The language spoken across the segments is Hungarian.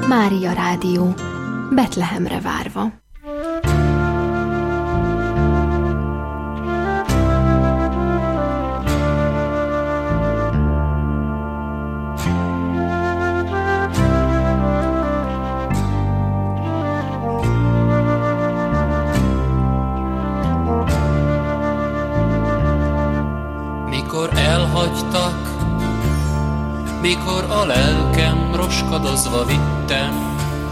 Mária Rádió, Betlehemre várva. Mikor elhagytak, mikor a lelkem roskadozva vittem,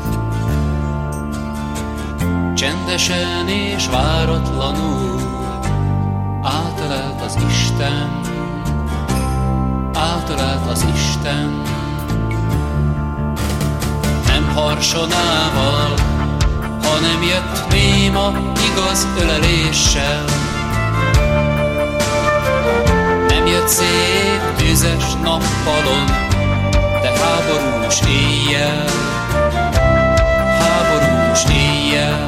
csendesen és váratlanul átölelt az Isten, átölelt az Isten. Nem harsonával, hanem jött néma igaz öleléssel. Nem jött szép tüzes nappalon, de háborús éjjel, háborús éjjel.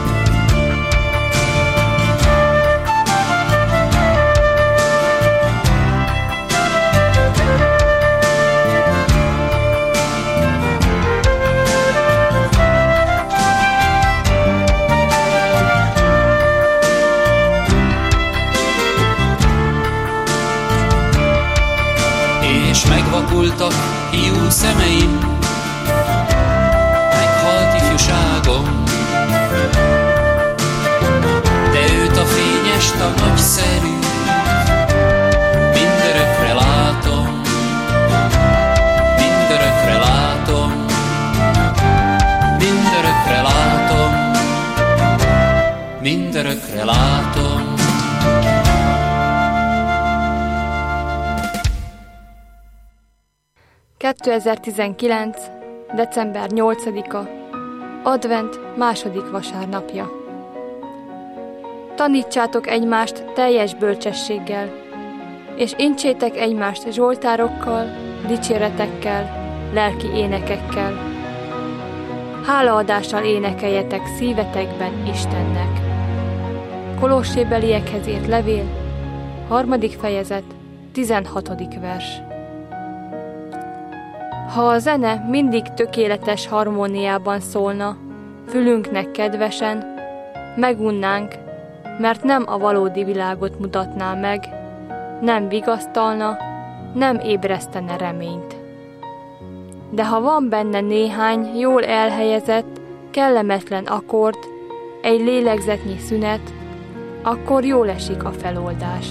És megvakultak hiú szemeim, meghalt ifjúságom, de őt a fényest, a nagyszerű, mindörökre látom, mindörökre látom, mindörökre látom, mindörökre látom. ...2019. december 8-a, advent második vasárnapja. Tanítsátok egymást teljes bölcsességgel, és intsétek egymást zsoltárokkal, dicséretekkel, lelki énekekkel. Hálaadással énekeljetek szívetekben Istennek. Kolossébeliekhez írt levél, 3. fejezet, 16. vers. Ha a zene mindig tökéletes harmóniában szólna, fülünknek kedvesen, megunnánk, mert nem a valódi világot mutatná meg, nem vigasztalna, nem ébresztene reményt. De ha van benne néhány jól elhelyezett, kellemetlen akkord, egy lélegzetnyi szünet, akkor jól esik a feloldás.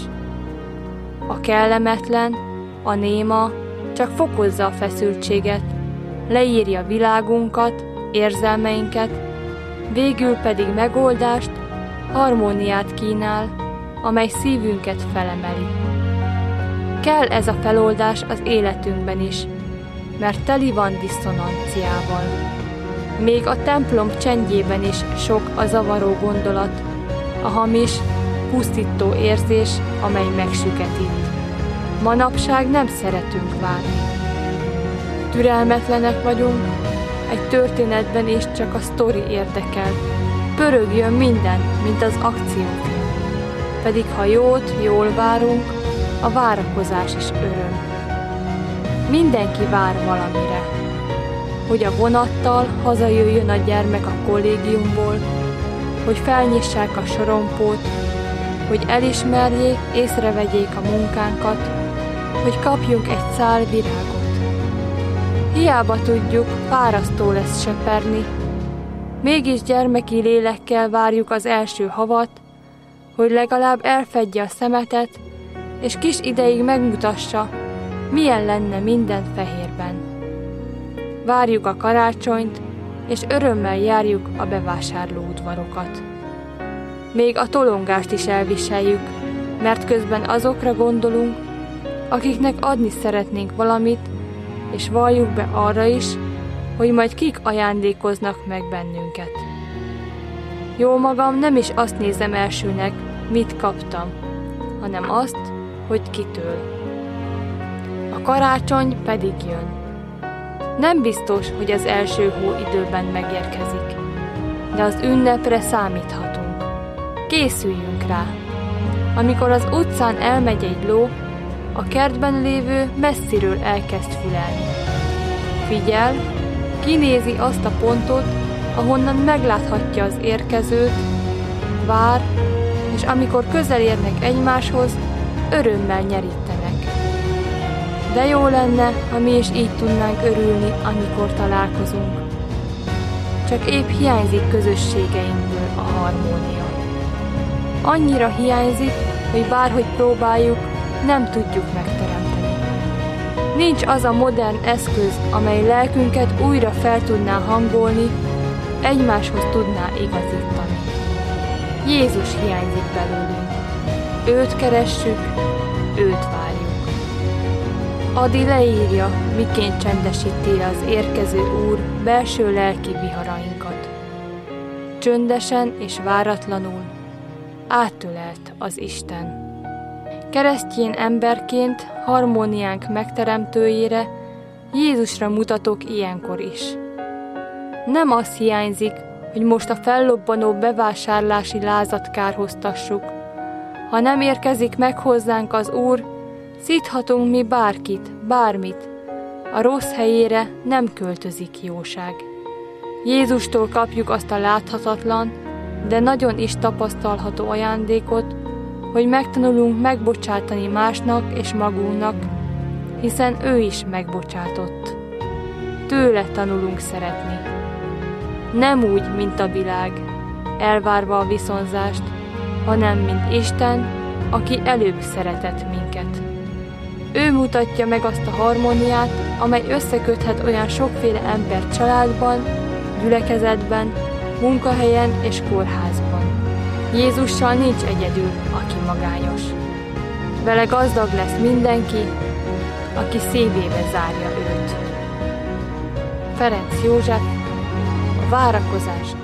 A kellemetlen, a néma csak fokozza a feszültséget, leírja világunkat, érzelmeinket, végül pedig megoldást, harmóniát kínál, amely szívünket felemeli. Kell ez a feloldás az életünkben is, mert teli van diszonanciával. Még a templom csendjében is sok a zavaró gondolat, a hamis, pusztító érzés, amely megsüketít. Manapság nem szeretünk várni. Türelmetlenek vagyunk, egy történetben is csak a sztori érdekel. Pörögjön minden, mint az akciófilm. Pedig ha jót jól várunk, a várakozás is öröm. Mindenki vár valamire. Hogy a vonattal hazajöjjön a gyermek a kollégiumból, hogy felnyissák a sorompót, hogy elismerjék, észrevegyék a munkánkat, hogy kapjunk egy szál virágot. Hiába tudjuk, fárasztó lesz söperni, mégis gyermeki lélekkel várjuk az első havat, hogy legalább elfedje a szemetet, és kis ideig megmutassa, milyen lenne minden fehérben. Várjuk a karácsonyt, és örömmel járjuk a bevásárlóudvarokat. Még a tolongást is elviseljük, mert közben azokra gondolunk, akiknek adni szeretnénk valamit, és valljuk be arra is, hogy majd kik ajándékoznak meg bennünket. Jó magam nem is azt nézem elsőnek, mit kaptam, hanem azt, hogy kitől. A karácsony pedig jön. Nem biztos, hogy az első hó időben megérkezik, de az ünnepre számíthatunk. Készüljünk rá. Amikor az utcán elmegy egy ló, a kertben lévő messziről elkezd fülelni. Figyel, Kinézi azt a pontot, ahonnan megláthatja az érkezőt, vár, és amikor közel érnek egymáshoz, örömmel nyerítenek. De jó lenne, ha mi is így tudnánk örülni, amikor találkozunk. Csak épp hiányzik közösségeinkből a harmónia. Annyira hiányzik, hogy bárhogy próbáljuk, nem tudjuk megteremteni. Nincs az a modern eszköz, amely lelkünket újra fel tudná hangolni, egymáshoz tudná igazítani. Jézus hiányzik belőlünk. Őt keressük, őt várjuk. Adi leírja, miként csendesíti le az érkező Úr belső lelki viharainkat. Csöndesen és váratlanul átölelt az Isten. Keresztény emberként harmóniánk megteremtőjére, Jézusra mutatok ilyenkor is. Nem az hiányzik, hogy most a fellobbanó bevásárlási lázat kárhoztassuk. Ha nem érkezik meg hozzánk az Úr, szíthatunk mi bárkit, bármit. A rossz helyére nem költözik jóság. Jézustól kapjuk azt a láthatatlan, de nagyon is tapasztalható ajándékot, hogy megtanulunk megbocsátani másnak és magunknak, hiszen ő is megbocsátott. Tőle tanulunk szeretni. Nem úgy, mint a világ, elvárva a viszonzást, hanem mint Isten, aki előbb szeretett minket. Ő mutatja meg azt a harmóniát, amely összeköthet olyan sokféle embert családban, gyülekezetben, munkahelyen és kórházban. Jézussal nincs egyedül, aki magányos. Vele gazdag lesz mindenki, aki szívébe zárja őt. Ferenc József, a várakozás